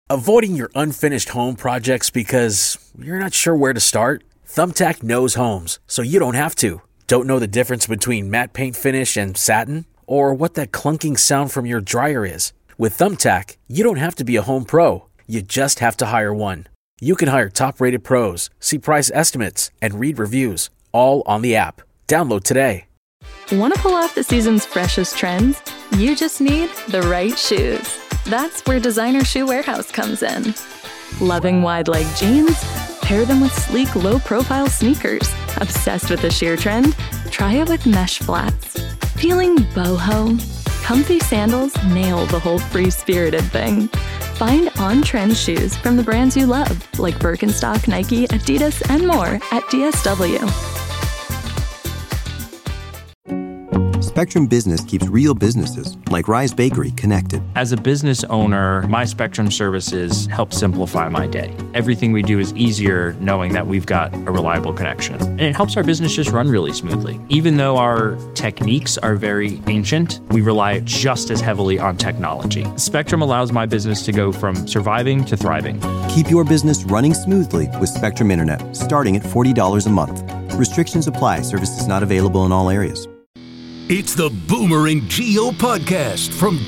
Avoiding your unfinished home projects because you're not sure where to start? Thumbtack knows homes, so you don't have to. Don't know the difference between matte paint finish and satin? Or what that clunking sound from your dryer is? With Thumbtack, you don't have to be a home pro. You just have to hire one. You can hire top-rated pros, see price estimates, and read reviews, all on the app. Download today. Want to pull off the season's freshest trends? You just need the right shoes. That's where Designer Shoe Warehouse comes in. Loving wide-leg jeans? Pair them with sleek, low-profile sneakers. Obsessed with the sheer trend? Try it with mesh flats. Feeling boho? Comfy sandals nail the whole free-spirited thing. Find on-trend shoes from the brands you love, like Birkenstock, Nike, Adidas, and more at DSW. Spectrum Business keeps real businesses, like Rise Bakery, connected. As a business owner, my Spectrum services help simplify my day. Everything we do is easier knowing that we've got a reliable connection. And it helps our business just run really smoothly. Even though our techniques are very ancient, we rely just as heavily on technology. Spectrum allows my business to go from surviving to thriving. Keep your business running smoothly with Spectrum Internet, starting at $40 a month. Restrictions apply. Services not available in all areas. It's the Boomer and Gio podcast from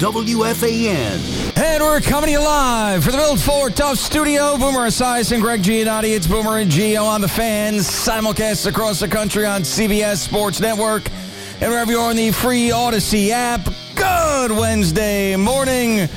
WFAN. And we're coming to you live from the Built Ford Tough studio. Boomer Esiason and Greg Giannotti. It's Boomer and Gio on the Fans. Simulcasts across the country on CBS Sports Network. And wherever you are on the free Odyssey app. Good Wednesday morning.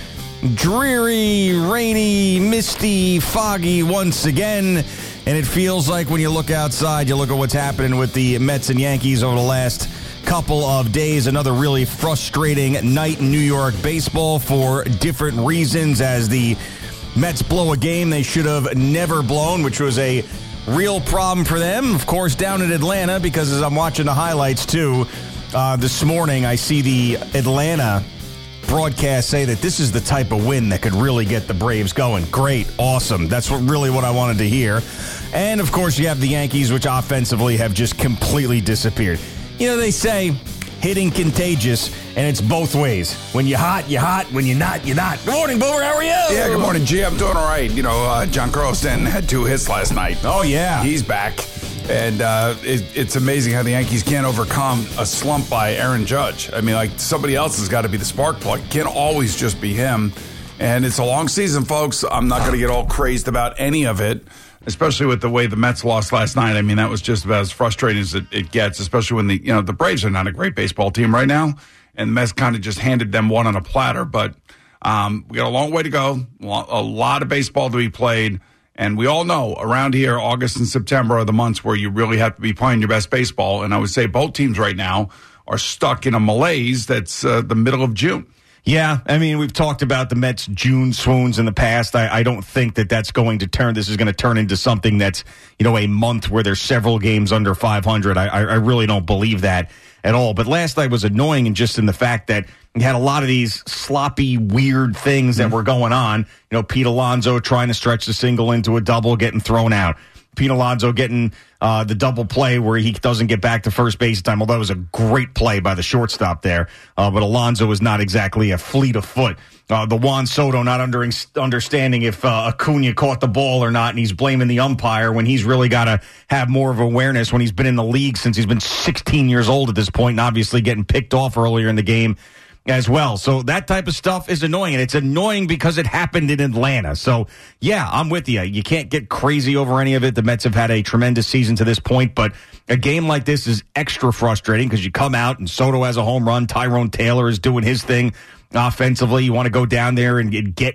Dreary, rainy, misty, foggy once again. And it feels like when you look outside, you look at what's happening with the Mets and Yankees over the last couple of days. Another really frustrating night in New York baseball for different reasons, as the Mets blow a game they should have never blown, which was a real problem for them. Of course, down in Atlanta, because as I'm watching the highlights too, this morning I see the Atlanta broadcast say that this is the type of win that could really get the Braves going. Great, awesome. That's what I wanted to hear. And of course, you have the Yankees, which offensively have just completely disappeared. You know, they say hitting contagious, and it's both ways. When you're hot, you're hot. When you're not, you're not. Good morning, Boomer. How are you? Yeah, good morning, G. I'm doing all right. You know, John Carlson had 2 hits last night. Oh, yeah. He's back. And it's amazing how the Yankees can't overcome a slump by Aaron Judge. I mean, like, somebody else has got to be the spark plug. Can't always just be him. And it's a long season, folks. I'm not going to get all crazed about any of it, especially with the way the Mets lost last night. I mean, that was just about as frustrating as it gets, especially when the Braves are not a great baseball team right now, and the Mets kind of just handed them one on a platter. But we got a long way to go, a lot of baseball to be played, and we all know around here, August and September are the months where you really have to be playing your best baseball, and I would say both teams right now are stuck in a malaise that's the middle of June. Yeah, I mean, we've talked about the Mets' June swoons in the past. I don't think that that's going to turn. This is going to turn into something that's, a month where there's several games under 500. I really don't believe that at all. But last night was annoying, and just in the fact that you had a lot of these sloppy, weird things that were going on. Pete Alonso trying to stretch the single into a double, getting thrown out. Pete Alonso getting the double play where he doesn't get back to first base in time, although it was a great play by the shortstop there. But Alonso was not exactly a fleet of foot. The Juan Soto not understanding if Acuna caught the ball or not, and he's blaming the umpire when he's really got to have more of awareness when he's been in the league since he's been 16 years old at this point, and obviously getting picked off earlier in the game as well. So that type of stuff is annoying, and it's annoying because it happened in Atlanta. So, yeah, I'm with you. You can't get crazy over any of it. The Mets have had a tremendous season to this point, but a game like this is extra frustrating because you come out and Soto has a home run. Tyrone Taylor is doing his thing offensively. You want to go down there and get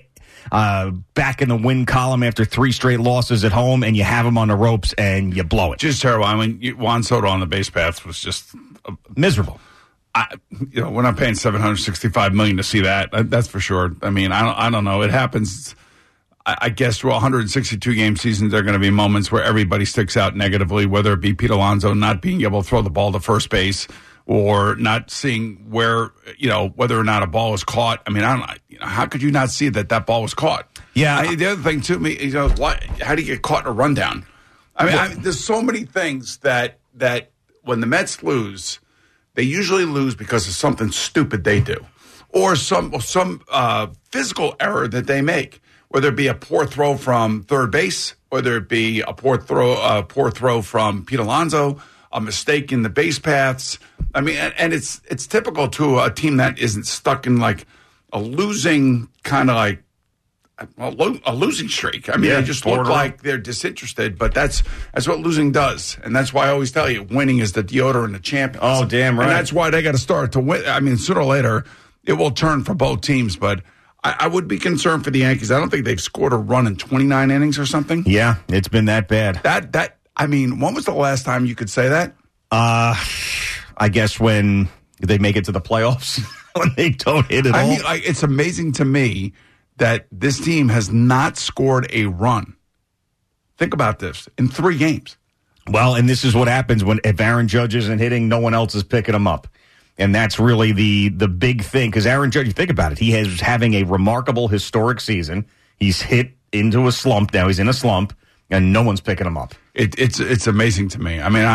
back in the win column after 3 straight losses at home, and you have him on the ropes and you blow it. Just terrible. I mean, Juan Soto on the base paths was just miserable. We're not paying $765 million to see that. That's for sure. I mean, I don't know. It happens. I guess through 162 game seasons, there are going to be moments where everybody sticks out negatively, whether it be Pete Alonso not being able to throw the ball to first base or not seeing where, whether or not a ball was caught. I mean, how could you not see that ball was caught? Yeah. The other thing too, how do you get caught in a rundown? I mean, there's so many things that when the Mets lose, they usually lose because of something stupid they do or some physical error that they make. whether it be a poor throw from third base, whether it be a poor throw from Pete Alonso, a mistake in the base paths. I mean, and it's typical to a team that isn't stuck in like a losing kind of like a losing streak. I mean, they just look like they're disinterested, but that's what losing does. And that's why I always tell you, winning is the deodorant of champions. Oh, damn right. And that's why they got to start to win. I mean, sooner or later, it will turn for both teams, but I would be concerned for the Yankees. I don't think they've scored a run in 29 innings or something. Yeah, it's been that bad. I mean, when was the last time you could say that? I guess when they make it to the playoffs, when they don't hit it all. I mean, it's amazing to me that this team has not scored a run. Think about this. In 3 games. Well, and this is what happens if Aaron Judge isn't hitting, no one else is picking him up. And that's really the big thing. Because Aaron Judge, you think about it, he is having a remarkable historic season. He's hit into a slump now. He's in a slump, and no one's picking him up. It's amazing to me. I mean,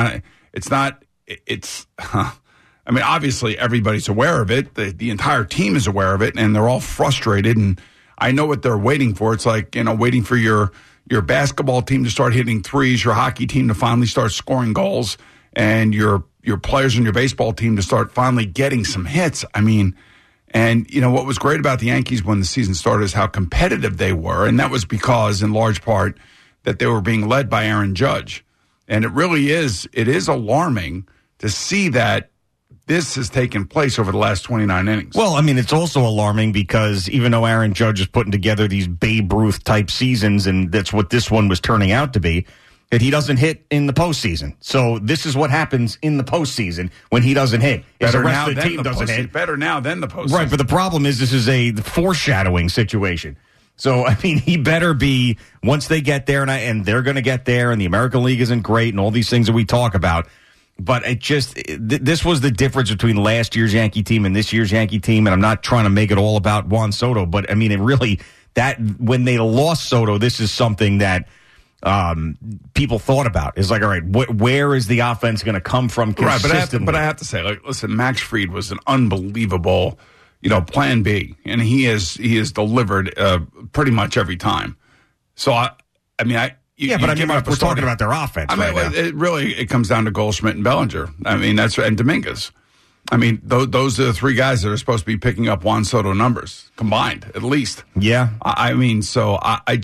I mean, obviously everybody's aware of it. The entire team is aware of it, and they're all frustrated. And I know what they're waiting for. It's like, waiting for your basketball team to start hitting threes, your hockey team to finally start scoring goals, and your players in your baseball team to start finally getting some hits. I mean, and what was great about the Yankees when the season started is how competitive they were, and that was because, in large part, that they were being led by Aaron Judge. And it is alarming to see that this has taken place over the last 29 innings. Well, I mean, it's also alarming because even though Aaron Judge is putting together these Babe Ruth-type seasons, and that's what this one was turning out to be, that he doesn't hit in the postseason. So this is what happens in the postseason when he doesn't hit. If the rest of the team doesn't hit. Better now than the postseason. Right, but the problem is this is a foreshadowing situation. So, I mean, he better be, once they get there, and they're going to get there, and the American League isn't great, and all these things that we talk about. But this was the difference between last year's Yankee team and this year's Yankee team, and I'm not trying to make it all about Juan Soto, but, I mean, when they lost Soto, this is something that people thought about. It's like, all right, where is the offense going to come from consistently? Right, but I have to say, listen, Max Fried was an unbelievable plan B, and he has delivered pretty much every time. So we're talking about their offense. I mean, it comes down to Goldschmidt and Bellinger. I mean, and Dominguez. I mean, those are the 3 guys that are supposed to be picking up Juan Soto numbers combined, at least. Yeah. I mean, so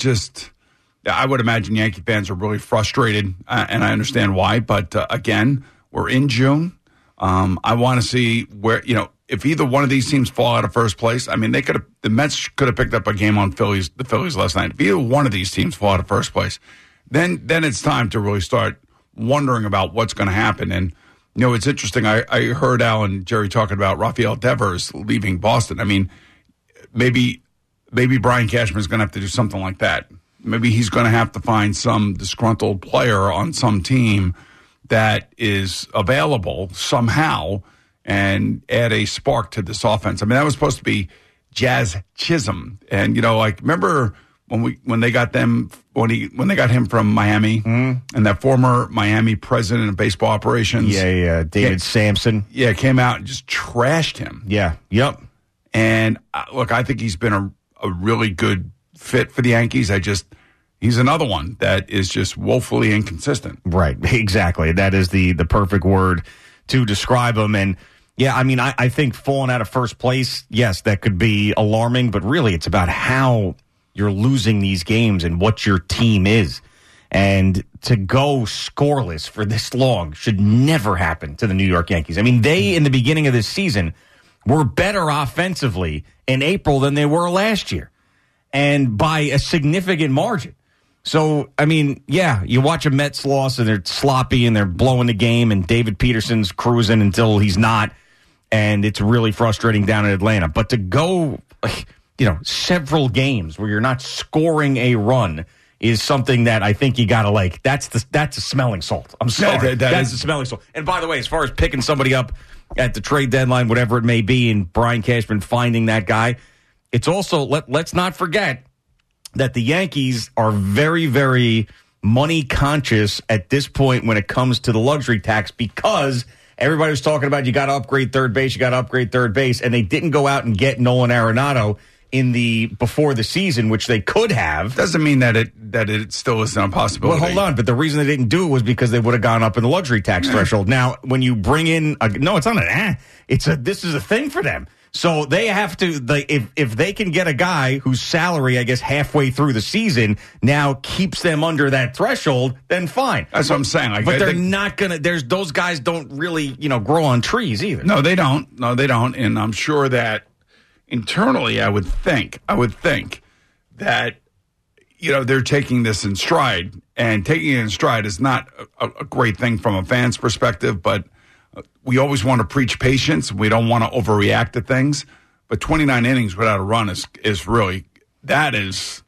I would imagine Yankee fans are really frustrated, and I understand why. But again, we're in June. I want to see where if either one of these teams fall out of first place. I mean, the Mets could have picked up a game on the Phillies last night. If either one of these teams fall out of first place, then it's time to really start wondering about what's going to happen. And it's interesting. I heard Al and Jerry talking about Rafael Devers leaving Boston. I mean, maybe Brian Cashman's going to have to do something like that. Maybe he's going to have to find some disgruntled player on some team that is available somehow and add a spark to this offense. I mean, that was supposed to be Jazz Chisholm. And, remember when they got him from Miami and that former Miami president of baseball operations. Yeah, David Sampson. Yeah, came out and just trashed him. Yeah, yep. And, look, I think he's been a really good fit for the Yankees. He's another one that is just woefully inconsistent. Right, exactly. That is the perfect word to describe him. And, yeah, I mean, I think falling out of first place, yes, that could be alarming, but really it's about how you're losing these games and what your team is. And to go scoreless for this long should never happen to the New York Yankees. I mean, they, in the beginning of this season, were better offensively in April than they were last year, and by a significant margin. So, I mean, yeah, you watch a Mets loss and they're sloppy and they're blowing the game and David Peterson's cruising until he's not, and it's really frustrating down in Atlanta. But to go, several games where you're not scoring a run is something that I think you got to that's a smelling salt. I'm sorry. That's a smelling salt. And by the way, as far as picking somebody up at the trade deadline, whatever it may be, and Brian Cashman finding that guy, it's also, let's not forget that the Yankees are very, very money conscious at this point when it comes to the luxury tax, because everybody was talking about you got to upgrade third base, and they didn't go out and get Nolan Arenado before the season, which they could have. Doesn't mean that it still isn't a possibility. Well, hold on, but the reason they didn't do it was because they would have gone up in the luxury tax threshold. Now, when you bring in no, it's not this is a thing for them. So they have to, if they can get a guy whose salary, I guess, halfway through the season now keeps them under that threshold, then fine. That's what I'm saying. But they're not going to, those guys don't really, grow on trees either. No, they don't. And I'm sure that internally, I would think that, they're taking this in stride. And taking it in stride is not a great thing from a fan's perspective, but we always want to preach patience. We don't want to overreact to things. But 29 innings without a run is really, that's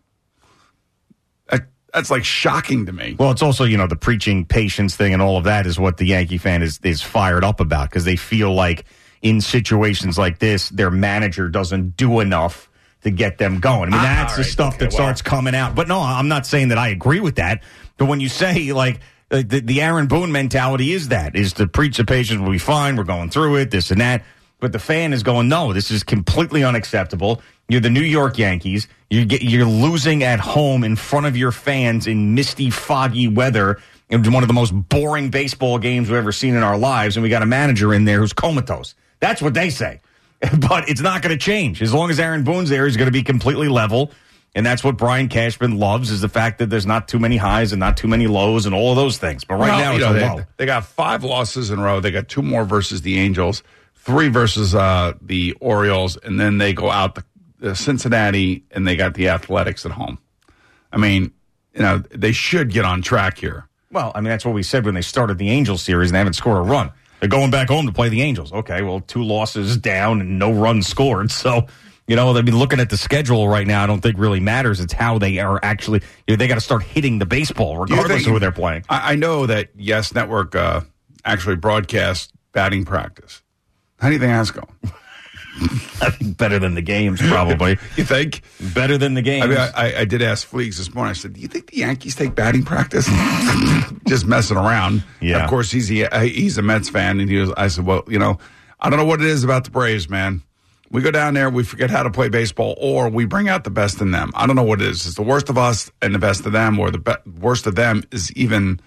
like shocking to me. Well, it's also, the preaching patience thing and all of that is what the Yankee fan is fired up about, because they feel like in situations like this, their manager doesn't do enough to get them going. I mean, that's the stuff that starts coming out. But no, I'm not saying that I agree with that. But when you say, like, the Aaron Boone mentality is to preach the patience, we'll be fine, we're going through it, this and that. But the fan is going, no, this is completely unacceptable. You're the New York Yankees. You're losing at home in front of your fans in misty, foggy weather. It was one of the most boring baseball games we've ever seen in our lives, and we got a manager in there who's comatose. That's what they say. But it's not going to change. As long as Aaron Boone's there, he's going to be completely level. And that's what Brian Cashman loves, is the fact that there's not too many highs and not too many lows and all of those things. But now it's a low. They got 5 losses in a row. They got 2 more versus the Angels, 3 versus the Orioles, and then they go out the Cincinnati, and they got the Athletics at home. I mean, they should get on track here. Well, I mean, that's what we said when they started the Angels series, and they haven't scored a run. They're going back home to play the Angels. Okay, well, 2 losses down and no runs scored, so... they've been looking at the schedule right now. I don't think really matters. It's how they are actually, they got to start hitting the baseball regardless of who they're playing. I know that Yes Network actually broadcasts batting practice. How do you think that's going? I think better than the games, probably. You think? Better than the games. I mean, I did ask Fleegs this morning. I said, do you think the Yankees take batting practice? Just messing around. Yeah. Of course, he's a Mets fan. And I said, well, I don't know what it is about the Braves, man. We go down there, we forget how to play baseball, or we bring out the best in them. I don't know what it is. It's the worst of us and the best of them, or the worst of them is even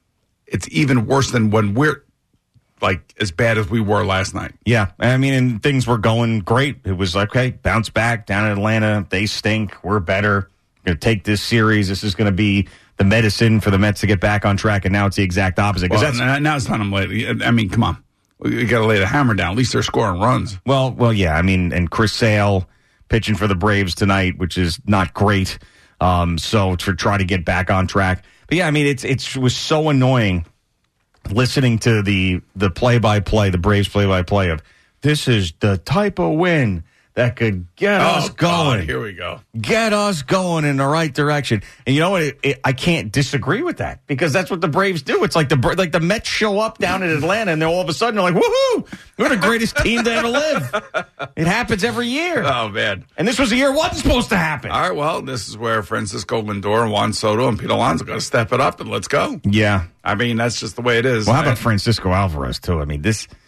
worse than when we're like as bad as we were last night. Yeah, I mean, and things were going great. It was like, okay, bounce back down in Atlanta. They stink. We're better. We're going to take this series. This is going to be the medicine for the Mets to get back on track, and now it's the exact opposite. Well, now it's time late. I mean, come on. You got to lay the hammer down. At least they're scoring runs. Well, yeah. I mean, and Chris Sale pitching for the Braves tonight, which is not great. So to try to get back on track. But yeah, I mean, it was so annoying listening to the play-by-play, the Braves play-by-play of this is the type of win that could get us going. God, here we go. Get us going in the right direction. And you know what? I can't disagree with that, because that's what the Braves do. It's like the Mets show up down in Atlanta, and then all of a sudden they're like, woohoo, we're the greatest team to ever live. It happens every year. Oh, man. And this was a year it wasn't supposed to happen. All right, well, this is where Francisco Lindor and Juan Soto and Pete Alonso got to step it up, and let's go. Yeah. I mean, that's just the way it is. Well, how about Francisco Alvarez, too? I mean,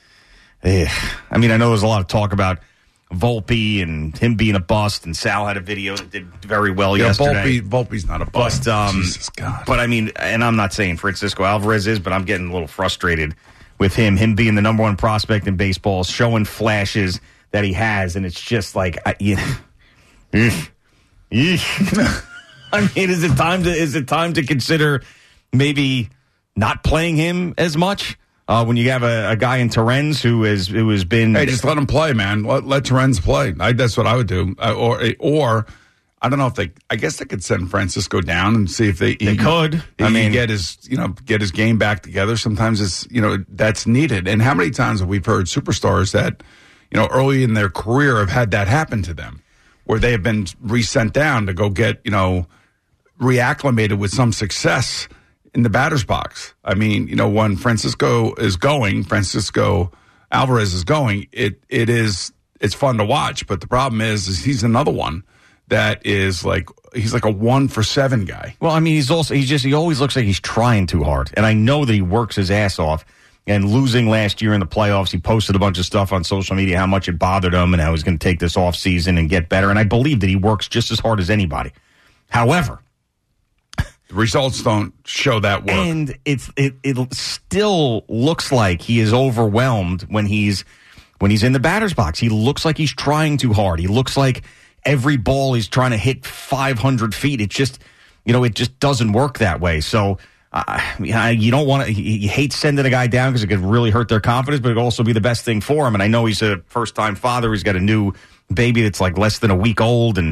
I know there's a lot of talk about Volpe and him being a bust, and Sal had a video that did very well yesterday. Volpe's not a bust. Jesus God. But I mean, and I'm not saying Francisco Alvarez is, but I'm getting a little frustrated with him being the number 1 prospect in baseball, showing flashes that he has, and it's just like, I mean, is it time to consider maybe not playing him as much? When you have a guy in Torrens who has been... Hey, just let him play, man. Let Torrens play. That's what I would do. Or I don't know if I guess they could send Francisco down and see if they could. Get his game back together. Sometimes it's, that's needed. And how many times have we heard superstars that, early in their career have had that happen to them, where they have been resent down to go get, reacclimated with some success in the batter's box. I mean, when Francisco Alvarez is going, it's fun to watch. But the problem is he's another one that is he's like a 1-for-7 guy. Well, I mean, he always looks like he's trying too hard. And I know that he works his ass off. And losing last year in the playoffs, he posted a bunch of stuff on social media, how much it bothered him and how he's going to take this off season and get better. And I believe that he works just as hard as anybody. However, the results don't show that work. And it still looks like he is overwhelmed when he's in the batter's box. He looks like he's trying too hard. He looks like every ball he's trying to hit 500 feet. It just, it just doesn't work that way. So you don't want to. You hate sending a guy down because it could really hurt their confidence, but it could also be the best thing for him. And I know he's a first-time father. He's got a new baby that's like less than a week old, and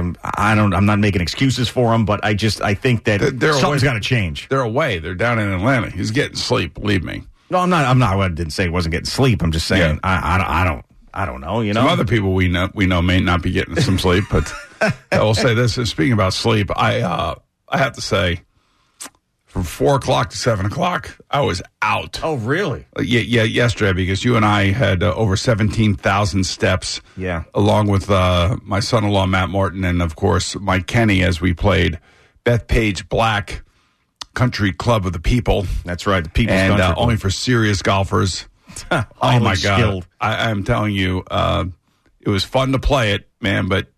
I'm not making excuses for him, but I think that something's got to change. They're away. They're down in Atlanta. He's getting sleep. Believe me. No, I'm not. I didn't say he wasn't getting sleep. I'm just saying I don't know. Some other people we know may not be getting some sleep, but I will say this: speaking about sleep, I have to say. From 4 o'clock to 7 o'clock, I was out. Oh, really? Yeah, yesterday, because you and I had over 17,000 steps. Yeah. Along with my son-in-law, Matt Martin, and, of course, Mike Kenny, as we played Bethpage Black Country Club of the People. That's right, the People's Country Club. Only for serious golfers. Oh, my God. I'm telling you, it was fun to play it, man, but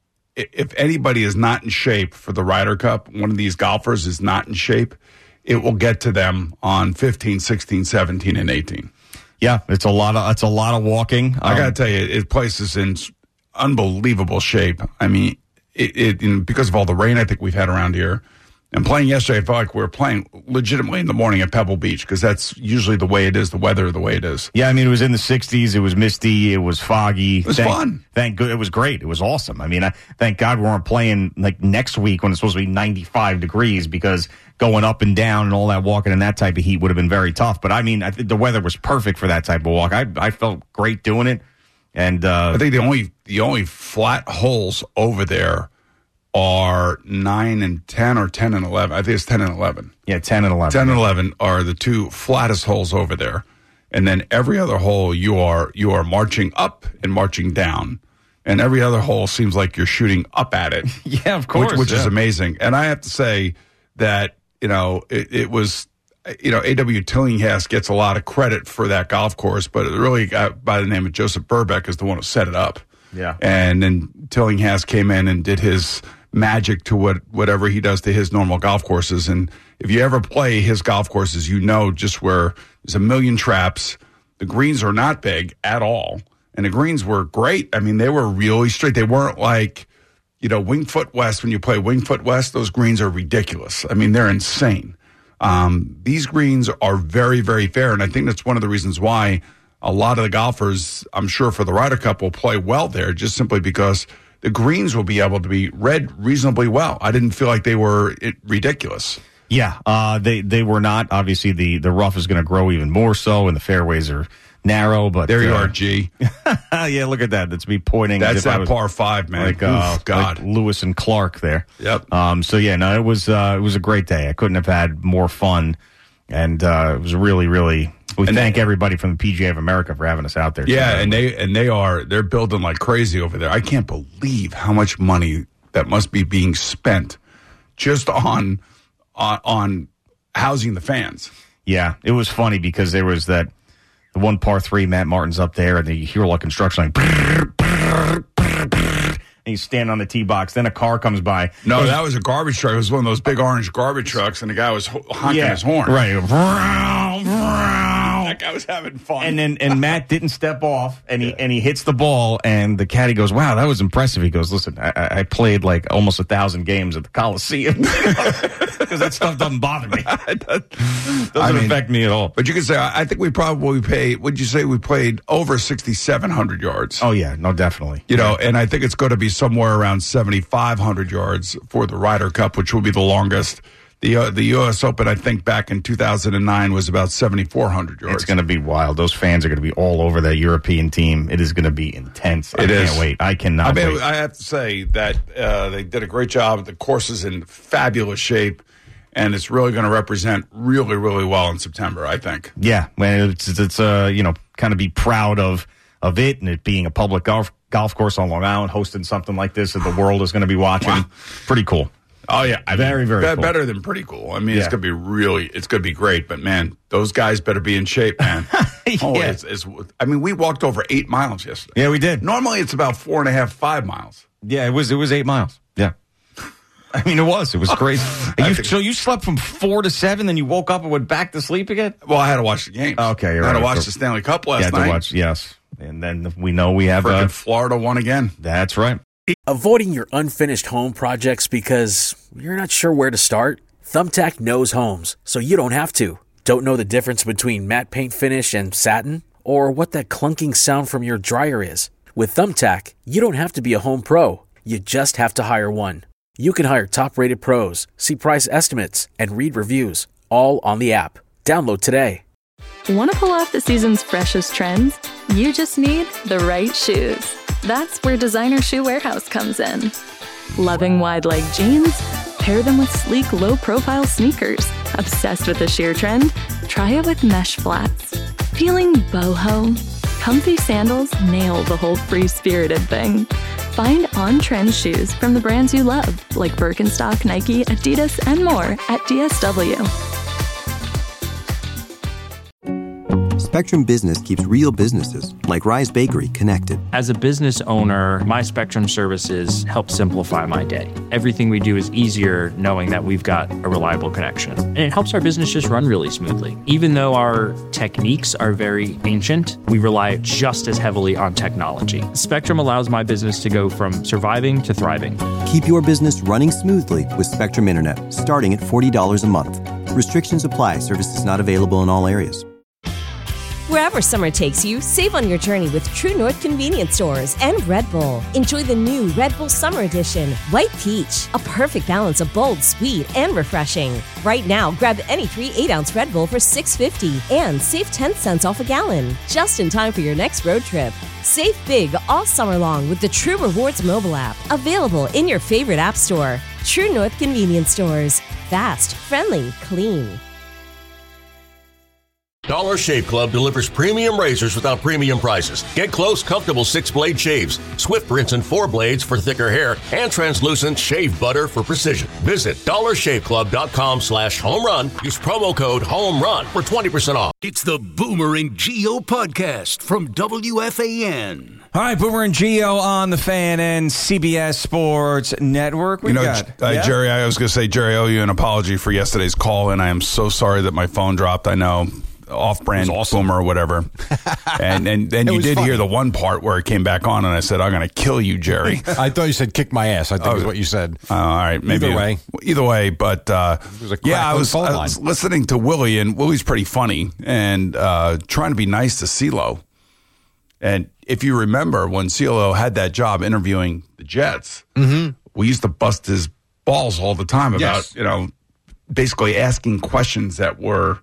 if anybody is not in shape for the Ryder Cup, one of these golfers is not in shape, it will get to them on 15, 16, 17, and 18. Yeah, it's a lot of walking. I got to tell you, it places in unbelievable shape. I mean, because of all the rain I think we've had around here. And playing yesterday, I felt like we were playing legitimately in the morning at Pebble Beach because that's usually the way it is, the weather the way it is. Yeah, I mean, it was in the 60s. It was misty. It was foggy. It was fun. Thank God. It was great. It was awesome. I mean, thank God we weren't playing like next week when it's supposed to be 95 degrees because going up and down and all that walking in that type of heat would have been very tough. But, I mean, I think the weather was perfect for that type of walk. I felt great doing it. And I think the only flat holes over there are 9 and 10 or 10 and 11. I think it's 10 and 11. Yeah, 10 and 11. 10 and 11 are the two flattest holes over there. And then every other hole you are marching up and marching down. And every other hole seems like you're shooting up at it. Yeah, of course. Which is amazing. And I have to say that, it was, A.W. Tillinghast gets a lot of credit for that golf course, but it really got by the name of Joseph Burbeck is the one who set it up. Yeah. And then Tillinghast came in and did his magic to whatever he does to his normal golf courses. And if you ever play his golf courses, just where there's a million traps. The greens are not big at all. And the greens were great. I mean, they were really straight. They weren't like, Winged Foot West. When you play Winged Foot West, those greens are ridiculous. I mean, they're insane. These greens are very, very fair. And I think that's one of the reasons why a lot of the golfers, I'm sure for the Ryder Cup, will play well there just simply because the greens will be able to be read reasonably well. I didn't feel like they were ridiculous. Yeah, they were not. Obviously, the rough is going to grow even more so, and the fairways are narrow. But there you are, G. Yeah, look at that. That's me pointing. That's that par 5, man. Like, God, like Lewis and Clark there. Yep. So yeah, no, it was a great day. I couldn't have had more fun, and it was really, really. We thank everybody from the PGA of America for having us out there. Yeah, they're building like crazy over there. I can't believe how much money that must be being spent just on housing the fans. Yeah, it was funny because there was the one par 3, Matt Martin's up there, and you hear a lot of construction like brrr, brrr, brrr, brrr, and he's standing on the tee box. Then a car comes by. No, that was a garbage truck. It was one of those big orange garbage trucks, and the guy was honking his horn. Right. That guy was having fun. And Matt didn't step off, and he hits the ball, and the caddy goes, "Wow, that was impressive." He goes, "Listen, I played like almost 1,000 games at the Coliseum because that stuff doesn't bother me. It doesn't affect me at all." But you could say, I think we probably paid. Would you say we played over 6,700 yards? Oh yeah, no, definitely. And I think it's going to be somewhere around 7,500 yards for the Ryder Cup, which will be the longest. The U.S. Open, I think, back in 2009 was about 7,400 yards. It's going to be wild. Those fans are going to be all over that European team. It is going to be intense. I can't wait. I cannot wait. I have to say that they did a great job. The course is in fabulous shape, and it's really going to represent really, really well in September, I think. Yeah, man, it's kind of be proud of it and it being a public golf course on Long Island, hosting something like this that the world is going to be watching. Wow. Pretty cool. Oh, yeah. Very, very cool. Better than pretty cool. I mean, it's going to be great. But, man, those guys better be in shape, man. We walked over 8 miles yesterday. Yeah, we did. Normally, it's about 4.5, 5 miles. Yeah, it was 8 miles. Yeah. I mean, it was crazy. So you slept from 4 to 7, then you woke up and went back to sleep again? Well, I had to watch the games. Okay, I had to watch the Stanley Cup last night. Yes. And then we know we have... Florida won again. That's right. Avoiding your unfinished home projects because you're not sure where to start? Thumbtack knows homes, so you don't have to. Don't know the difference between matte paint finish and satin? Or what that clunking sound from your dryer is? With Thumbtack, you don't have to be a home pro. You just have to hire one. You can hire top-rated pros, see price estimates, and read reviews, all on the app. Download today. Want to pull off the season's freshest trends? You just need the right shoes. That's where Designer Shoe Warehouse comes in. Loving wide leg jeans? Pair them with sleek, low-profile sneakers. Obsessed with the sheer trend? Try it with mesh flats. Feeling boho? Comfy sandals nail the whole free-spirited thing. Find on-trend shoes from the brands you love, like Birkenstock, Nike, Adidas, and more at DSW. Spectrum Business keeps real businesses, like Rise Bakery, connected. As a business owner, my Spectrum services help simplify my day. Everything we do is easier knowing that we've got a reliable connection. And it helps our business just run really smoothly. Even though our techniques are very ancient, we rely just as heavily on technology. Spectrum allows my business to go from surviving to thriving. Keep your business running smoothly with Spectrum Internet, starting at $40 a month. Restrictions apply. Services not available in all areas. Wherever summer takes you, save on your journey with True North Convenience Stores and Red Bull. Enjoy the new Red Bull Summer Edition, White Peach, a perfect balance of bold, sweet, and refreshing. Right now, grab any 3 8-ounce Red Bull for $6.50 and save 10 cents off a gallon, just in time for your next road trip. Save big all summer long with the True Rewards mobile app, available in your favorite app store. True North Convenience Stores. Fast, friendly, clean. Dollar Shave Club delivers premium razors without premium prices. Get close, comfortable 6-blade shaves, swift rinse and 4 blades for thicker hair, and translucent shave butter for precision. Visit dollarshaveclub.com/home run. Use promo code HOMERUN for 20% off. It's the Boomer and Geo podcast from WFAN. All right, Boomer and Geo on the Fan and CBS Sports Network. Jerry, I was going to say, Jerry, I owe you an apology for yesterday's call, and I am so sorry that my phone dropped. I know. Off-brand Boomer or whatever. And then you did hear the one part where it came back on, and I said, I'm going to kill you, Jerry. I thought you said kick my ass. I think is what you said. All right. Maybe Either way, but I was listening to Willie, and Willie's pretty funny, and trying to be nice to CeeLo. And if you remember, when CeeLo had that job interviewing the Jets, we used to bust his balls all the time about, basically asking questions that were,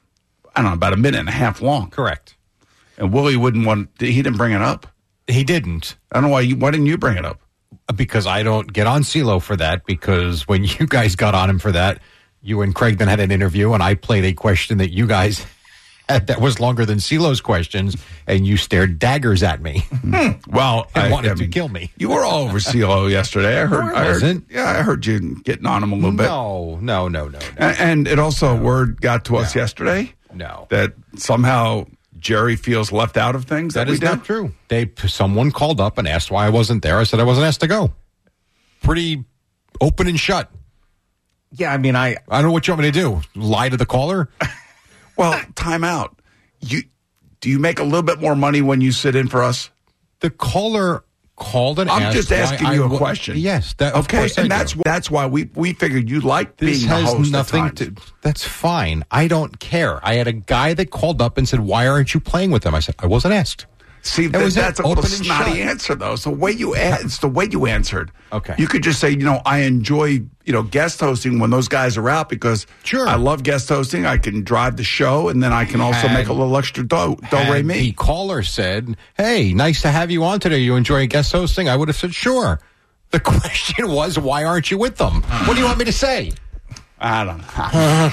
I don't know, about a minute and a half long. Correct. And Willie he didn't bring it up. He didn't. I don't know why didn't you bring it up? Because I don't get on CeeLo for that, because when you guys got on him for that, you and Craig then had an interview, and I played a question that you guys had that was longer than CeeLo's questions, and you stared daggers at me. Well, I wanted to kill me. You were all over CeeLo yesterday. I heard you getting on him a little bit. No. And it also, word got to us yesterday. No. That somehow Jerry feels left out of things. That is not true. Someone called up and asked why I wasn't there. I said I wasn't asked to go. Pretty open and shut. Yeah, I mean, I don't know what you want me to do. Lie to the caller? Well, time out. Do you make a little bit more money when you sit in for us? The caller called and asked. I'm just asking you a question. Yes. Okay, and that's why we figured you liked being the host. This has nothing to. That's fine. I don't care. I had a guy that called up and said, "Why aren't you playing with them?" I said, "I wasn't asked." See, that's a little snotty answer, though. It's the way you answered. Okay. You could just say, I enjoy, guest hosting when those guys are out because I love guest hosting. I can drive the show, and then I can also make a little extra dough re me. The caller said, "Hey, nice to have you on today. You enjoying guest hosting?" I would have said, "Sure." The question was, why aren't you with them? What do you want me to say? I don't know.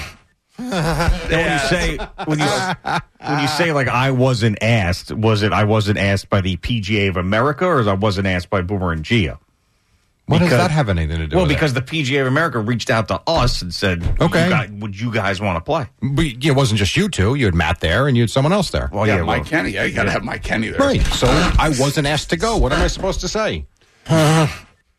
When you say like I wasn't asked, was it I wasn't asked by the PGA of America, or I wasn't asked by Boomer and Geo? What does that have anything to do with it? Well, because the PGA of America reached out to us and said, okay, would you guys want to play? But it wasn't just you two. You had Matt there and you had someone else there. Well, yeah, Mike Kenny. Yeah, you got to have Mike Kenny there. Right. So I wasn't asked to go. What am I supposed to say? Yeah.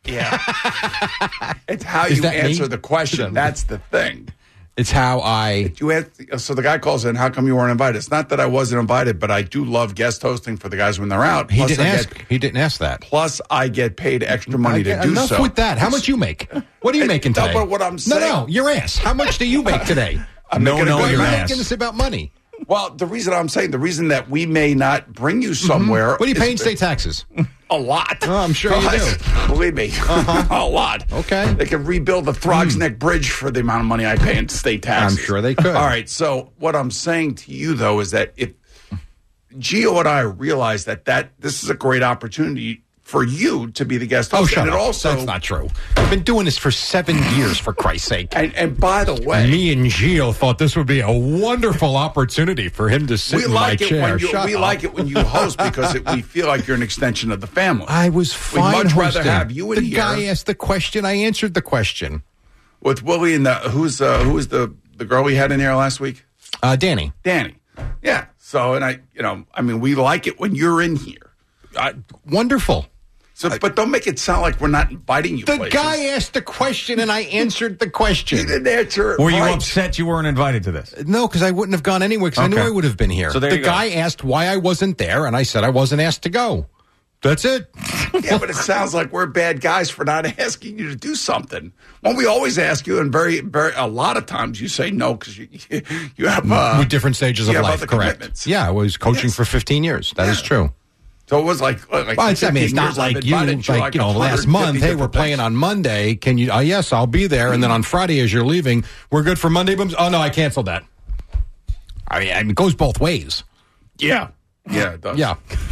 It's how you answer the question. That's the thing. It's how I... So the guy calls in, how come you weren't invited? It's not that I wasn't invited, but I do love guest hosting for the guys when they're out. He didn't ask that. Plus, I get paid extra money to do so. Enough with that. How much you make? What are you making today? No, but what I'm saying... No, your ass. How much do you make today? your you're ass. making this about money. Well, the reason that we may not bring you somewhere... What are you paying state taxes? A lot. Oh, I'm sure you do. Believe me, a lot. Okay. They can rebuild the Throgs Neck Bridge for the amount of money I pay in state taxes. I'm sure they could. All right, so what I'm saying to you, though, is that if Gio and I realize that this is a great opportunity for you to be the guest host. Oh, shut and up. Also, that's not true. I've been doing this for 7 years, for Christ's sake. And by the way... Me and Gio thought this would be a wonderful opportunity for him to sit in my chair. We like it when you host because we feel like you're an extension of the family. I was fine We'd much hosting. rather have you in here. The guy asked the question. I answered the question. With Willie and who was the girl we had in here last week? Danny. Yeah. So, and we like it when you're in here. Wonderful. So, but don't make it sound like we're not inviting you. The guy asked the question, and I answered the question. You didn't answer it. Were you upset you weren't invited to this? No, because I wouldn't have gone anyway, because I knew I would have been here. So the guy asked why I wasn't there, and I said I wasn't asked to go. That's it. Yeah, but it sounds like we're bad guys for not asking you to do something. When we always ask you, and a lot of times you say no because you have with different stages of life. Correct. Yeah, I was coaching for 15 years. That is true. So it was like it's not like you, last month, hey, we're playing on Monday. Can you, yes, I'll be there. And then on Friday, as you're leaving, we're good for Monday. Oh, no, I canceled that. I mean, it goes both ways. Yeah. Yeah, it does. Yeah.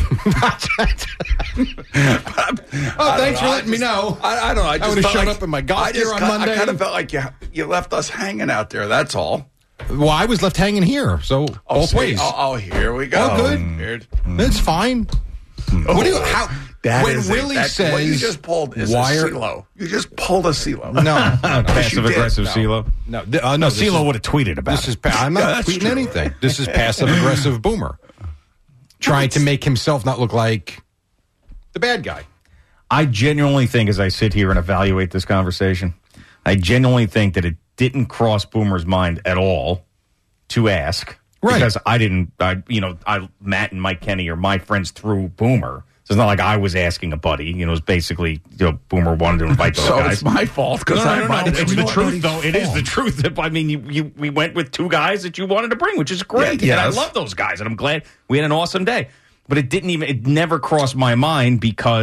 Thanks for letting me know. I don't know. I would have showed up in my golf gear on Monday. I kind of felt like you left us hanging out there. That's all. Well, I was left hanging here, so both ways. Oh, here we go. Oh, good. Weird. That's fine. What do you? How? When Willie says, what you just pulled is a CeeLo. You just pulled a CeeLo. No, passive aggressive CeeLo. No, CeeLo would have tweeted about it. I'm not tweeting anything. This is passive aggressive Boomer trying to make himself not look like the bad guy. I genuinely think, as I sit here and evaluate this conversation, I genuinely think that it didn't cross Boomer's mind at all to ask. Right. Because Matt and Mike Kenny are my friends through Boomer. So it's not like I was asking a buddy. It was basically, Boomer wanted to invite those guys. So it's my fault because I invited It's the truth, though. It is the truth. We went with two guys that you wanted to bring, which is great. Yeah, and I love those guys, and I'm glad we had an awesome day. But it never crossed my mind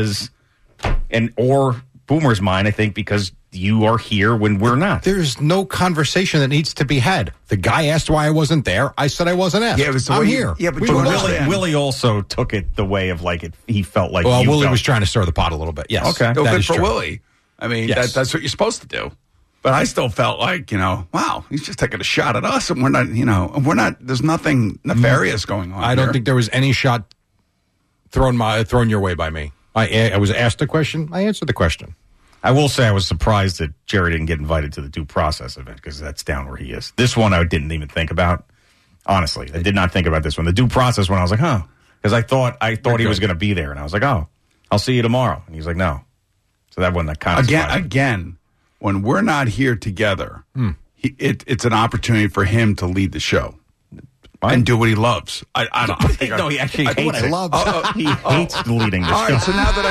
or Boomer's mind, I think, because you are here when we're not. There's no conversation that needs to be had. The guy asked why I wasn't there. I said I wasn't asked. Yeah, I'm here. Yeah, but Willie also took it the way of he felt like. Well, Willie was trying to stir the pot a little bit. Yes. Okay. Good for Willie. I mean, that's what you're supposed to do. But I still felt like, wow, he's just taking a shot at us, and we're not. There's nothing nefarious going on. I don't think there was any shot thrown your way by me. I was asked a question. I answered the question. I will say I was surprised that Jerry didn't get invited to the due process event because that's down where he is. This one I didn't even think about. Honestly, I did not think about this one. The due process one, I was like, because I thought he was going to be there, and I was like, I'll see you tomorrow. And he's like, no. So that one that kind of again, when we're not here together, it's an opportunity for him to lead the show. And do what he loves. I don't think no, he actually hates it. He hates leading the show. All right, so now that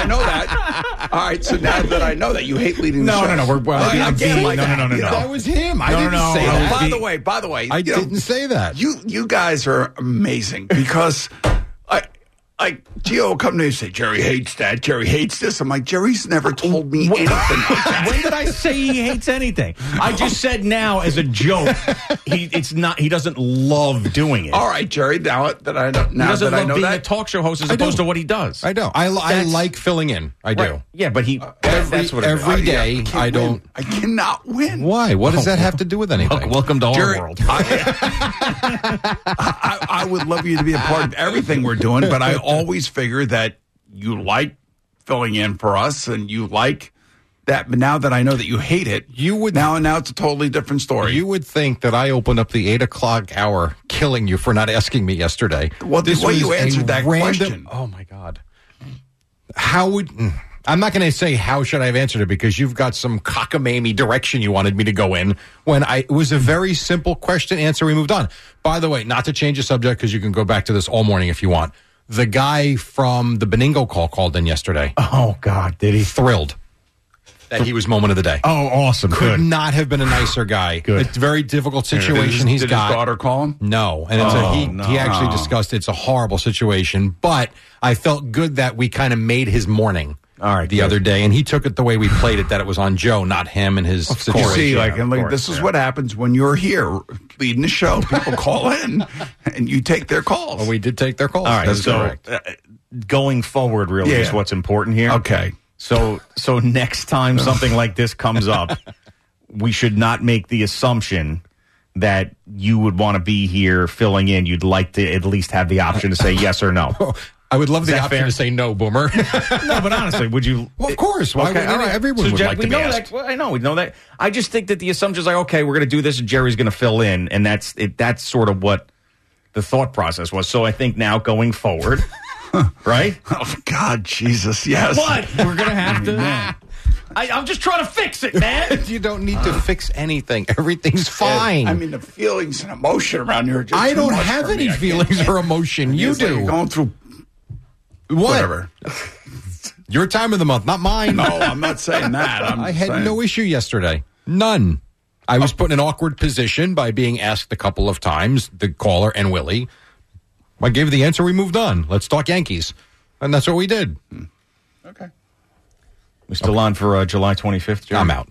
I know that, you hate leading the show. No. That was him. I didn't say that. By the way, I didn't say that. You guys are amazing because Gio will come to me and say, Jerry hates that. Jerry hates this. I'm like, Jerry's never told me anything like that. When did I say he hates anything? I just said now as a joke. He doesn't love doing it. All right, Jerry. Now that I know, he doesn't love being a talk show host as opposed to what he does. I don't. I like filling in. I do. Right. Yeah, but that's what every day I don't. I cannot win. Why? What does that have to do with anything? Welcome to our world. I would love you to be a part of everything we're doing, but I always figure that you like filling in for us and you like But now that I know that you hate it, now it's a totally different story. You would think that I opened up the 8 o'clock hour killing you for not asking me yesterday. Well, the way you answered that question. Oh, my God. I'm not going to say how should I have answered it because you've got some cockamamie direction you wanted me to go in when it was a very simple question answer. We moved on. By the way, not to change the subject because you can go back to this all morning if you want. The guy from the Beningo call called in yesterday. Oh, God, did he? Thrilled that he was moment of the day. Oh, awesome. Could not have been a nicer guy. Good. It's a very difficult situation he's got. Did his daughter call him? No. And he actually discussed it's a horrible situation, but I felt good that we kind of made his morning. All right, the other day, and he took it the way we played it, that it was on Joe, not him and his situation. See, this is what happens when you're here leading the show. People call in, and you take their calls. Well, we did take their calls. All right, that's correct. Going forward really is what's important here. Okay. So next time something like this comes up, we should not make the assumption that you would want to be here filling in. You'd like to at least have the option to say yes or no. I would love the option to say no, Boomer. No, but honestly, would you? Well, of course. Why would everyone would like to be asked? That, well, I know, we know that. I just think that the assumption is like, okay, we're going to do this, and Jerry's going to fill in, and that's it. That's sort of what the thought process was. So I think now going forward, right? Oh, God, Jesus, yes. What? We're going to have to. I'm just trying to fix it, man. You don't need to fix anything. Everything's fine. I mean, the feelings and emotion around here are just I don't have any feelings or emotion. You do. You're going through whatever. Your time of the month, not mine. No, I'm not saying that. I had no issue yesterday. None. I was put in an awkward position by being asked a couple of times, the caller and Willie. I gave the answer. We moved on. Let's talk Yankees. And that's what we did. Okay. We're still on for July 25th, Jerry? I'm out.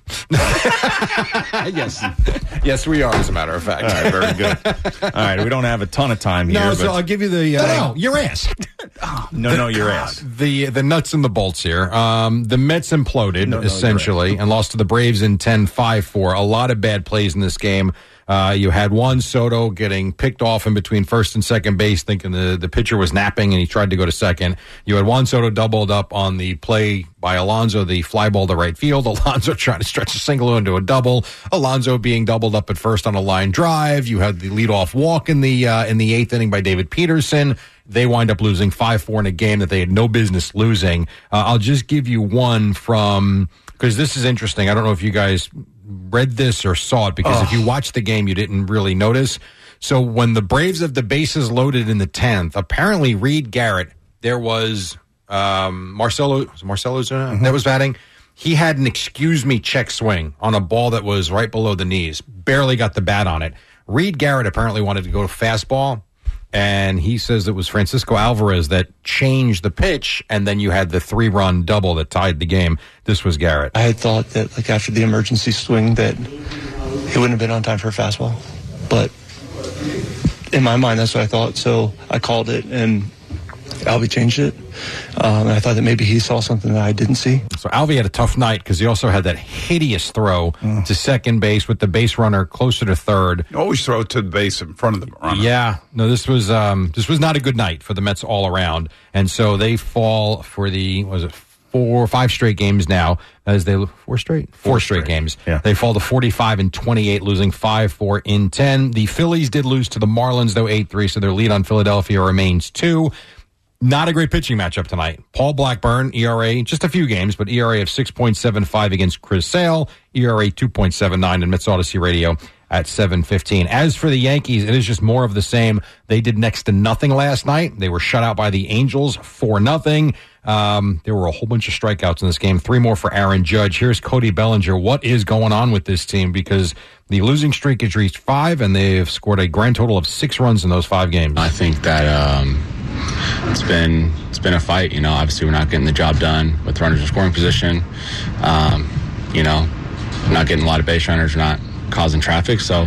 Yes, we are, as a matter of fact. All right, very good. All right, we don't have a ton of time here. No, so I'll give you the... No, your ass. Your ass. The nuts and the bolts here. The Mets imploded, essentially, and lost to the Braves in 10-5-4. A lot of bad plays in this game. You had Juan Soto getting picked off in between first and second base, thinking the pitcher was napping, and he tried to go to second. You had Juan Soto doubled up on the play by Alonso, the fly ball to right field. Alonso trying to stretch a single into a double. Alonso being doubled up at first on a line drive. You had the leadoff walk in the eighth inning by David Peterson. They wind up losing 5-4 in a game that they had no business losing. I'll just give you one from, because this is interesting. I don't know if you guys read this or saw it, because if you watched the game, you didn't really notice. So when the Braves have the bases loaded in the 10th, apparently Reed Garrett, there was Marcelo Zuna that was batting. He had an excuse me check swing on a ball that was right below the knees. Barely got the bat on it. Reed Garrett apparently wanted to go to fastball, and he says it was Francisco Alvarez that changed the pitch, and then you had the 3-run double that tied the game. This was Garrett. I had thought that, like, after the emergency swing, that he wouldn't have been on time for a fastball. But in my mind, that's what I thought. So I called it, and Alvy changed it. And I thought that maybe he saw something that I didn't see. So Alvy had a tough night because he also had that hideous throw to second base with the base runner closer to third. You always throw to the base in front of the runner. Yeah. No, this was not a good night for the Mets all around. And so they fall for the, 5 straight games now, as they 4 straight games. Yeah. They fall to 45-28, losing 5-4 in 10. The Phillies did lose to the Marlins, though, 8-3, so their lead on Philadelphia remains 2. Not a great pitching matchup tonight. Paul Blackburn, ERA, just a few games, but ERA of 6.75 against Chris Sale, ERA 2.79 in Mets Odyssey Radio at 7:15. As for the Yankees, it is just more of the same. They did next to nothing last night. They were shut out by the Angels 4-0. There were a whole bunch of strikeouts in this game, 3 more for Aaron Judge. Here's Cody Bellinger. What is going on with this team? Because the losing streak has reached 5, and they've scored a grand total of 6 runs in those 5 games. I think that it's been a fight. You know, obviously we're not getting the job done with runners in scoring position. You know, we're not getting a lot of base runners. We're not causing traffic. So,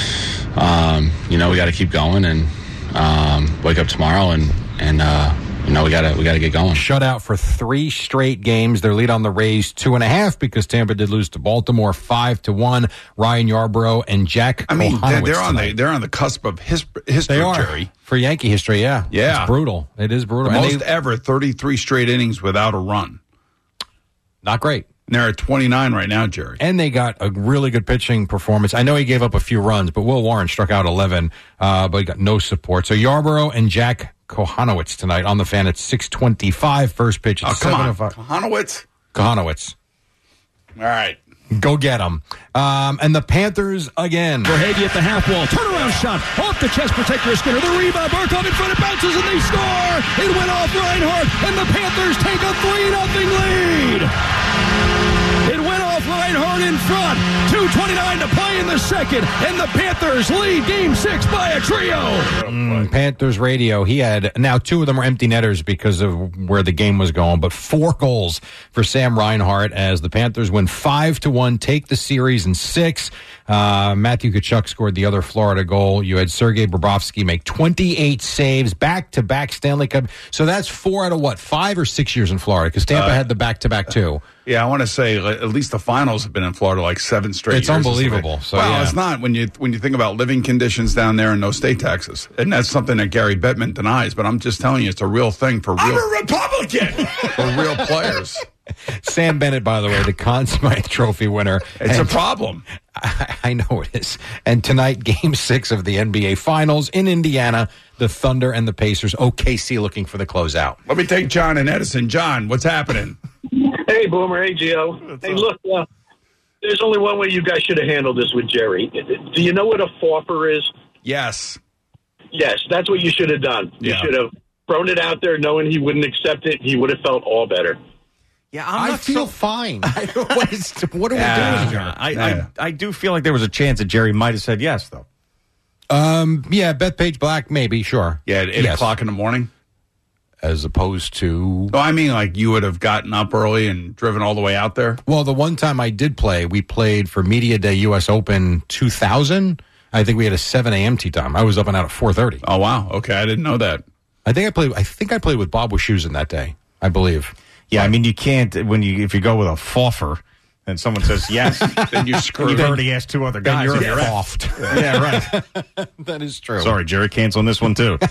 you know, we got to keep going and wake up tomorrow and you know, we gotta get going. Shut out for 3 straight games. Their lead on the Rays 2.5 because Tampa did lose to Baltimore 5-1. Ryan Yarbrough and Jack. I mean, they're on the cusp of history. They are, Jerry. For Yankee history. Yeah, it's brutal. It is brutal. The most ever 33 straight innings without a run. Not great. And they're at 29 right now, Jerry. And they got a really good pitching performance. I know he gave up a few runs, but Will Warren struck out 11, but he got no support. So Yarborough and Jack Kohanowitz tonight on the Fan at 6:25. First pitch at 7:05. Kohanowitz. All right. Go get them. And the Panthers again. Verhage at the half wall. Turnaround shot. Off the chest protector of Skinner. The rebound. Barkov in front. It bounces and they score. It went off Reinhardt. And the Panthers take a 3-0 lead. It went off Reinhardt in front. 2:29 to play in the second. And the Panthers lead Game 6 by a trio. Panthers radio. He had, now 2 of them are empty netters because of where the game was going, but 4 goals for Sam Reinhart as the Panthers win 5-1, take the series in 6. Matthew Tkachuk scored the other Florida goal. You had Sergei Bobrovsky make 28 saves, back-to-back Stanley Cup. So that's 4 out of 5 or 6 years in Florida? Because Tampa had the back-to-back too. Yeah, I want to say at least the finals have been in Florida like 7 straight years. It's unbelievable. So, well, it's not when you think about living conditions down there and no state taxes. And that's something that Gary Bettman denies, but I'm just telling you, it's a real thing for real. I'm a Republican! For real players. Sam Bennett, by the way, the Conn Smythe Trophy winner. It's a problem. I know it is. And tonight, Game 6 of the NBA Finals in Indiana, the Thunder and the Pacers. OKC looking for the closeout. Let me take John and Edison. John, what's happening? Hey, Boomer. Hey, Gio. Hey, look, there's only one way you guys should have handled this with Jerry. Do you know what a forfeit is? Yes. Yes, that's what you should have done. You should have thrown it out there knowing he wouldn't accept it. He would have felt all better. Yeah, I feel fine. What are we doing here? I do feel like there was a chance that Jerry might have said yes, though. Yeah, Bethpage Black, maybe, sure. Yeah, at 8 o'clock in the morning? As opposed to... Oh, I mean, like you would have gotten up early and driven all the way out there? Well, the one time I did play, we played for Media Day U.S. Open 2000. I think we had a 7 a.m. tee time. I was up and out at 4:30. Oh, wow. Okay, I didn't know that. I think I played with Bob Wischusen that day, I believe. Yeah, I mean, you can't, if you go with a foffer and someone says yes, then you're screwed. You've already asked 2 other guys. Then you're offed. Yeah, right. That is true. Sorry, Jerry, canceling this one too.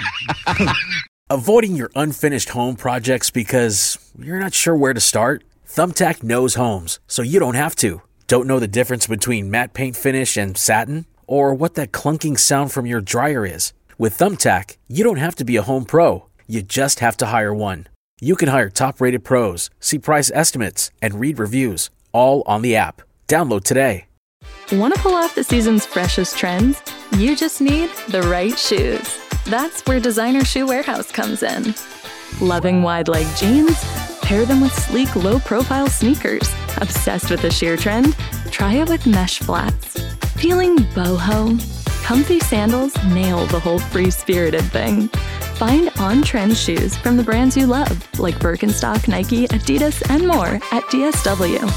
Avoiding your unfinished home projects because you're not sure where to start? Thumbtack knows homes, so you don't have to. Don't know the difference between matte paint finish and satin? Or what that clunking sound from your dryer is? With Thumbtack, you don't have to be a home pro. You just have to hire one. You can hire top-rated pros, see price estimates, and read reviews, all on the app. Download today. Want to pull off the season's freshest trends? You just need the right shoes. That's where Designer Shoe Warehouse comes in. Loving wide leg jeans? Pair them with sleek, low-profile sneakers. Obsessed with the sheer trend? Try it with mesh flats. Feeling boho? Comfy sandals nail the whole free-spirited thing. Find on-trend shoes from the brands you love, like Birkenstock, Nike, Adidas, and more at DSW.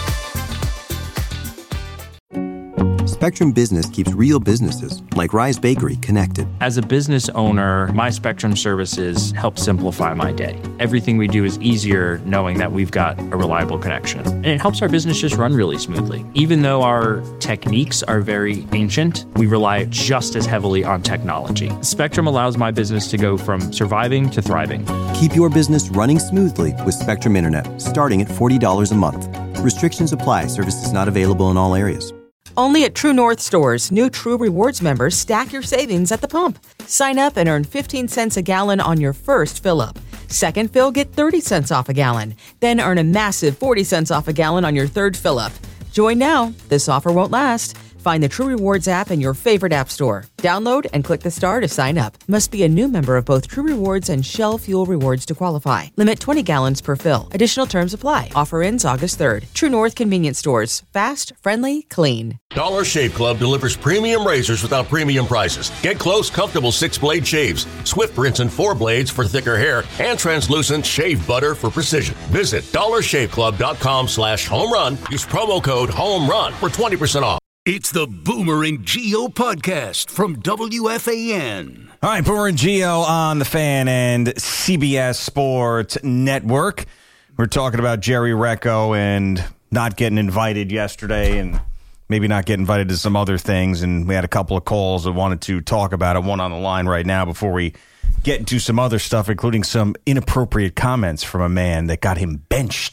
Spectrum Business keeps real businesses, like Rise Bakery, connected. As a business owner, my Spectrum services help simplify my day. Everything we do is easier knowing that we've got a reliable connection. And it helps our business just run really smoothly. Even though our techniques are very ancient, we rely just as heavily on technology. Spectrum allows my business to go from surviving to thriving. Keep your business running smoothly with Spectrum Internet, starting at $40 a month. Restrictions apply. Services not available in all areas. Only at True North stores, new True Rewards members stack your savings at the pump. Sign up and earn 15 cents a gallon on your first fill-up. Second fill, get 30 cents off a gallon. Then earn a massive 40 cents off a gallon on your third fill-up. Join now. This offer won't last. Find the True Rewards app in your favorite app store. Download and click the star to sign up. Must be a new member of both True Rewards and Shell Fuel Rewards to qualify. Limit 20 gallons per fill. Additional terms apply. Offer ends August 3rd. True North Convenience Stores. Fast, friendly, clean. Dollar Shave Club delivers premium razors without premium prices. Get close, comfortable 6-blade shaves, Swift rinse and 4 blades for thicker hair, and translucent shave butter for precision. Visit dollarshaveclub.com/home run. Use promo code HOMERUN for 20% off. It's the Boomer and Gio podcast from WFAN. All right, Boomer and Gio on the Fan and CBS Sports Network. We're talking about Jerry Recco and not getting invited yesterday and maybe not getting invited to some other things. And we had a couple of calls that wanted to talk about it. One on the line right now before we get into some other stuff, including some inappropriate comments from a man that got him benched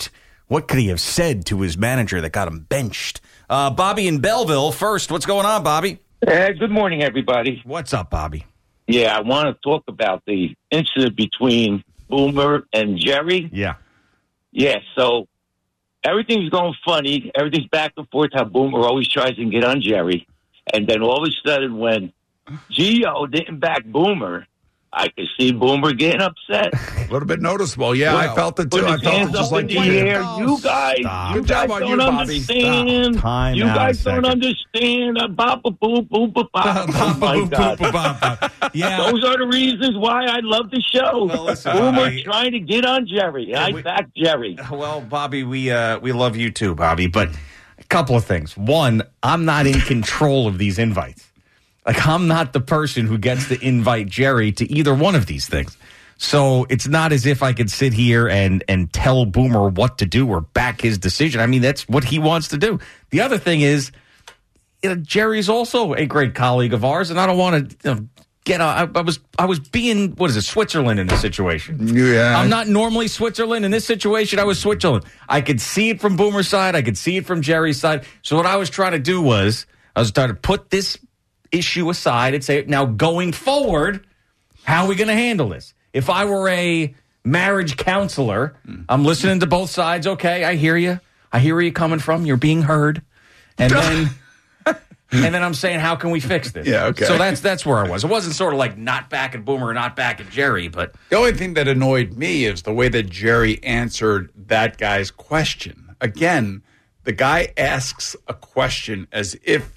What could he have said to his manager that got him benched? Bobby in Belleville first. What's going on, Bobby? Good morning, everybody. What's up, Bobby? Yeah, I want to talk about the incident between Boomer and Jerry. Yeah. Yeah, so everything's going funny. Everything's back and forth how Boomer always tries to get on Jerry. And then all of a sudden when Gio didn't back Boomer, I could see Boomer getting upset. A little bit noticeable. Yeah, I felt it too. I felt it just like you. You guys don't understand. You guys don't understand. Oh my God. Yeah. Those are the reasons why I love the show. Well, listen, Boomer's trying to get on Jerry. I back Jerry. Well, Bobby, we love you too, Bobby. But a couple of things. One, I'm not in control of these invites. Like, I'm not the person who gets to invite Jerry to either one of these things. So it's not as if I could sit here and tell Boomer what to do or back his decision. I mean, that's what he wants to do. The other thing is, Jerry's also a great colleague of ours, and I don't want to get on. I was being, Switzerland in this situation. Yeah. I'm not normally Switzerland. In this situation, I was Switzerland. I could see it from Boomer's side. I could see it from Jerry's side. So what I was trying to do was, I was trying to put this issue aside and say, now going forward, how are we going to handle this? If I were a marriage counselor, I'm listening to both sides. Okay, I hear you. I hear where you're coming from. You're being heard. And then I'm saying, how can we fix this? Yeah, okay. So that's where I was. It wasn't sort of like not backing Boomer or not backing Jerry, but the only thing that annoyed me is the way that Jerry answered that guy's question. Again, the guy asks a question as if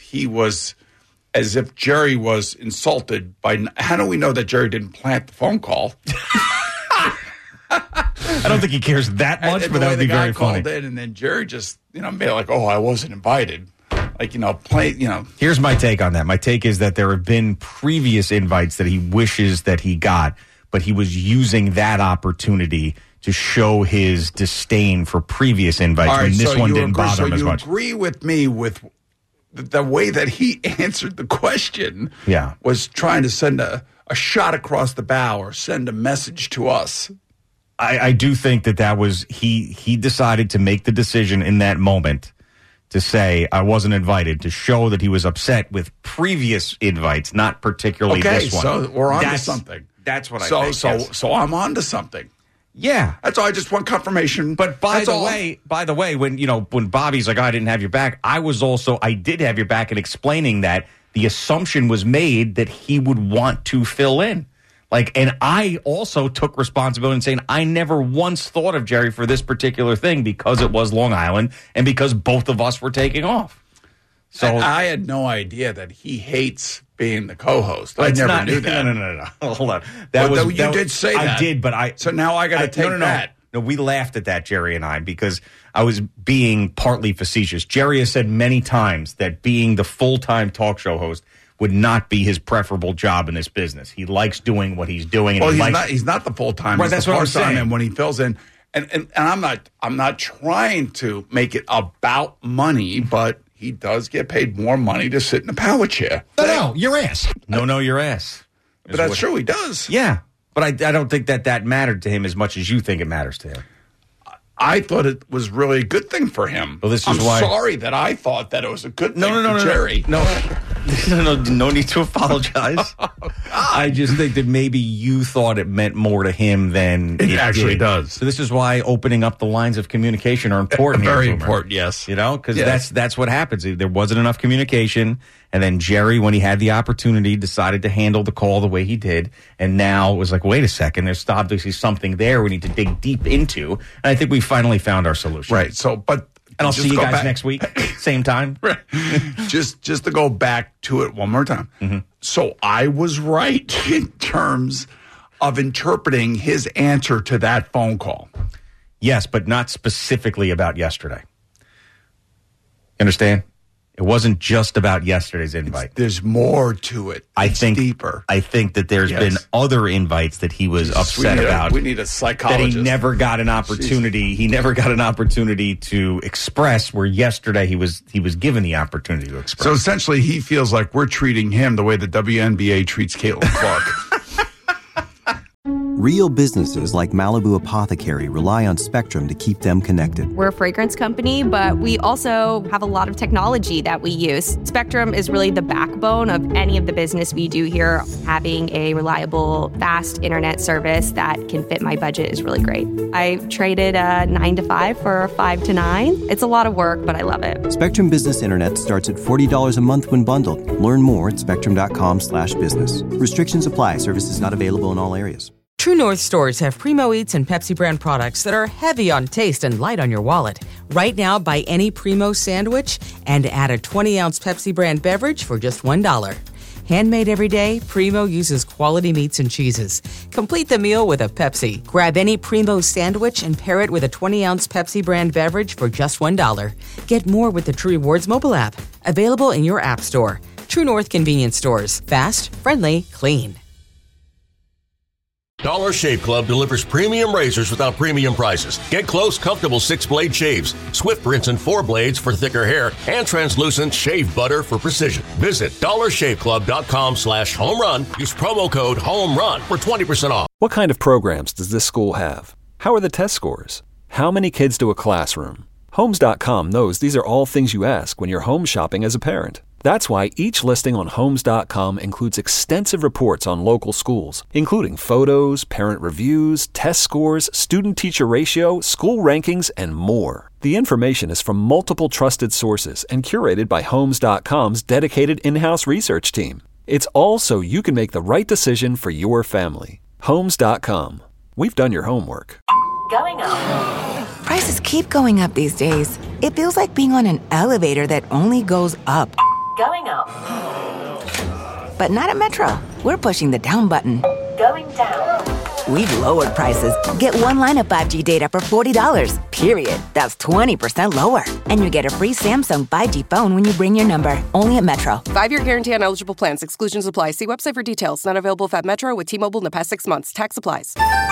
Jerry was insulted by. How do we know that Jerry didn't plant the phone call? I don't think he cares that much, but that would be very funny. In, and then Jerry just, made it like, oh, I wasn't invited. Like, Here's my take on that. My take is that there have been previous invites that he wishes that he got, but he was using that opportunity to show his disdain for previous invites when this one didn't bother him as much. So you agree with me with the way that he answered the question was trying to send a shot across the bow or send a message to us. I do think that was he decided to make the decision in that moment to say I wasn't invited, to show that he was upset with previous invites, not particularly this one. So we're on to something. That's what I think. So I'm on to something. Yeah, that's all. I just want confirmation. But by the way, when Bobby's like, I didn't have your back, I did have your back in explaining that the assumption was made that he would want to fill in. And I also took responsibility in saying I never once thought of Jerry for this particular thing because it was Long Island and because both of us were taking off. So I had no idea that he hates being the co-host. I never knew that. No. Hold on. You did say that. I did, but So now I got to take that. No, we laughed at that, Jerry and I, because I was being partly facetious. Jerry has said many times that being the full-time talk show host would not be his preferable job in this business. He likes doing what he's doing. And he's not the full-time. Right, that's what I'm saying. And when he fills in, and I'm not trying to make it about money, but he does get paid more money to sit in a power chair. No, your ass. No, your ass. But that's true, he does. Yeah, but I don't think that mattered to him as much as you think it matters to him. I thought it was really a good thing for him. Well, I'm sorry that I thought that it was a good thing for Jerry. No need to apologize. I just think that maybe you thought it meant more to him than it actually does. So this is why opening up the lines of communication are important. Very important, yes. Because that's what happens. There wasn't enough communication, and then Jerry, when he had the opportunity, decided to handle the call the way he did, and now it was like, wait a second, there's obviously something there we need to dig deep into, and I think we finally found our solution. Right. So, but. And I'll see you guys next week, same time. Right. just to go back to it one more time. Mm-hmm. So I was right in terms of interpreting his answer to that phone call. Yes, but not specifically about yesterday. Understand? It wasn't just about yesterday's invite. There's more to it. I think deeper. I think that there's been other invites that he was upset about. We need a psychologist. That he never got an opportunity. He never got an opportunity to express. Where yesterday he was given the opportunity to express. So essentially, he feels like we're treating him the way the WNBA treats Caitlin Clark. Real businesses like Malibu Apothecary rely on Spectrum to keep them connected. We're a fragrance company, but we also have a lot of technology that we use. Spectrum is really the backbone of any of the business we do here. Having a reliable, fast internet service that can fit my budget is really great. I traded a 9 to 5 for a 5 to 9. It's a lot of work, but I love it. Spectrum Business Internet starts at $40 a month when bundled. Learn more at spectrum.com/business. Restrictions apply. Services not available in all areas. True North stores have Primo Eats and Pepsi brand products that are heavy on taste and light on your wallet. Right now, buy any Primo sandwich and add a 20-ounce Pepsi brand beverage for just $1. Handmade every day, Primo uses quality meats and cheeses. Complete the meal with a Pepsi. Grab any Primo sandwich and pair it with a 20-ounce Pepsi brand beverage for just $1. Get more with the True Rewards mobile app. Available in your app store. True North convenience stores. Fast, friendly, clean. Dollar Shave Club delivers premium razors without premium prices. Get close, comfortable 6-blade shaves, swift rinse and 4 blades for thicker hair, and translucent shave butter for precision. Visit dollarshaveclub.com/homerun. Use promo code HOMERUN for 20% off. What kind of programs does this school have? How are the test scores? How many kids do a classroom? Homes.com knows these are all things you ask when you're home shopping as a parent. That's why each listing on Homes.com includes extensive reports on local schools, including photos, parent reviews, test scores, student-teacher ratio, school rankings, and more. The information is from multiple trusted sources and curated by Homes.com's dedicated in-house research team. It's all so you can make the right decision for your family. Homes.com. We've done your homework. Going up. Prices keep going up these days. It feels like being on an elevator that only goes up. Going up. But not at Metro. We're pushing the down button. Going down. We've lowered prices. Get one line of 5G data for $40, period. That's 20% lower. And you get a free Samsung 5G phone when you bring your number. Only at Metro. 5-year guarantee on eligible plans. Exclusions apply. See website for details. Not available at Metro with T-Mobile in the past 6 months. Tax applies.